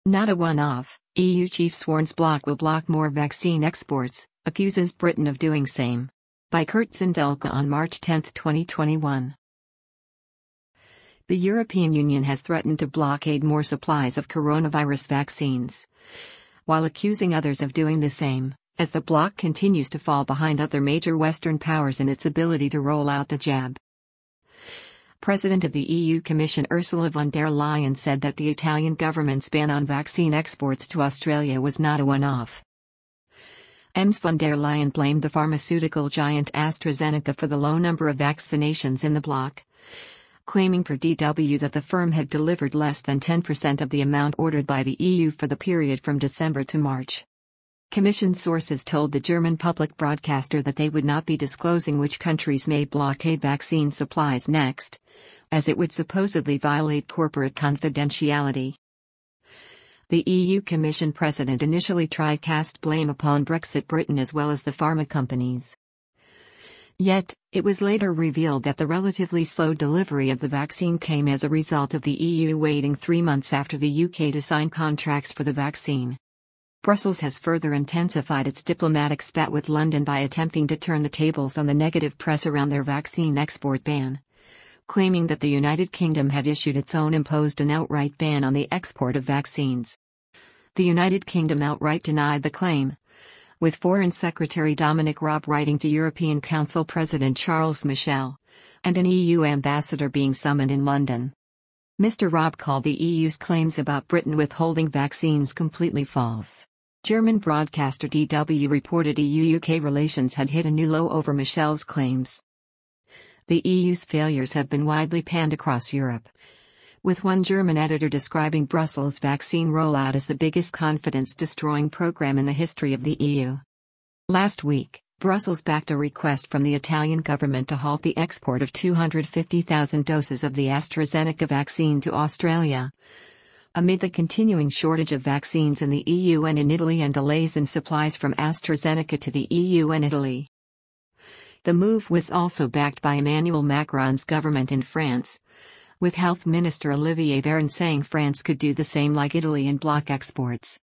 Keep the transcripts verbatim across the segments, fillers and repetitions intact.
Not a one-off, E U chief warns bloc will block more vaccine exports, accuses Britain of doing same. By Kurt Zindelka on March tenth twenty twenty-one. The European Union has threatened to blockade more supplies of coronavirus vaccines, while accusing others of doing the same, as the bloc continues to fall behind other major Western powers in its ability to roll out the jab. President of the E U Commission Ursula von der Leyen said that the Italian government's ban on vaccine exports to Australia was not a one-off. Ms von der Leyen blamed the pharmaceutical giant AstraZeneca for the low number of vaccinations in the bloc, claiming per D W that the firm had delivered less than ten percent of the amount ordered by the E U for the period from December to March. Commission sources told the German public broadcaster that they would not be disclosing which countries may blockade vaccine supplies next, as it would supposedly violate corporate confidentiality. The E U Commission president initially tried cast blame upon Brexit Britain as well as the pharma companies. Yet, it was later revealed that the relatively slow delivery of the vaccine came as a result of the E U waiting three months after the U K to sign contracts for the vaccine. Brussels has further intensified its diplomatic spat with London by attempting to turn the tables on the negative press around their vaccine export ban, claiming that the United Kingdom had issued its own imposed an outright ban on the export of vaccines. The United Kingdom outright denied the claim, with Foreign Secretary Dominic Raab writing to European Council President Charles Michel, and an E U ambassador being summoned in London. Mister Raab called the E U's claims about Britain withholding vaccines completely false. German broadcaster D W reported E U U K relations had hit a new low over Michel's claims. The E U's failures have been widely panned across Europe, with one German editor describing Brussels' vaccine rollout as the biggest confidence-destroying program in the history of the E U. Last week, Brussels backed a request from the Italian government to halt the export of two hundred fifty thousand doses of the AstraZeneca vaccine to Australia, amid the continuing shortage of vaccines in the E U and in Italy and delays in supplies from AstraZeneca to the E U and Italy. The move was also backed by Emmanuel Macron's government in France, with Health Minister Olivier Véran saying France could do the same like Italy in bloc exports.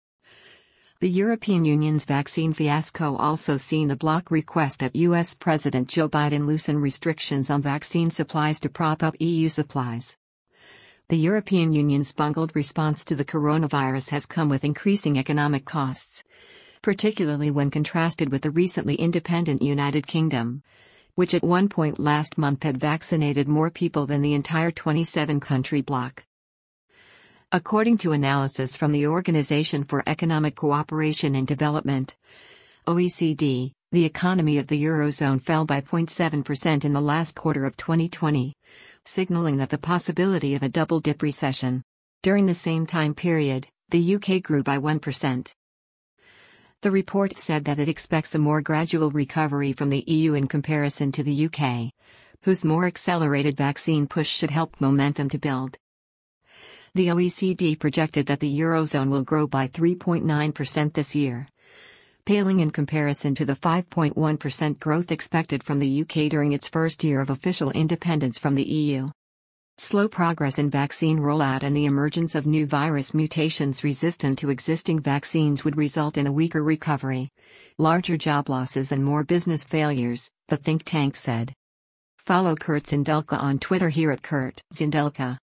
The European Union's vaccine fiasco also seen the bloc request that U S President Joe Biden loosen restrictions on vaccine supplies to prop up E U supplies. The European Union's bungled response to the coronavirus has come with increasing economic costs, particularly when contrasted with the recently independent United Kingdom, which at one point last month had vaccinated more people than the entire twenty-seven country bloc. According to analysis from the Organization for Economic Cooperation and Development, O E C D, the economy of the Eurozone fell by zero point seven percent in the last quarter of twenty twenty, signaling that the possibility of a double-dip recession. During the same time period, the U K grew by one percent. The report said that it expects a more gradual recovery from the E U in comparison to the U K, whose more accelerated vaccine push should help momentum to build. The O E C D projected that the Eurozone will grow by three point nine percent this year, paling in comparison to the five point one percent growth expected from the U K during its first year of official independence from the E U. Slow progress in vaccine rollout and the emergence of new virus mutations resistant to existing vaccines would result in a weaker recovery, larger job losses and more business failures, the think tank said. Follow Kurt Zindelka on Twitter here at Kurt Zindelka.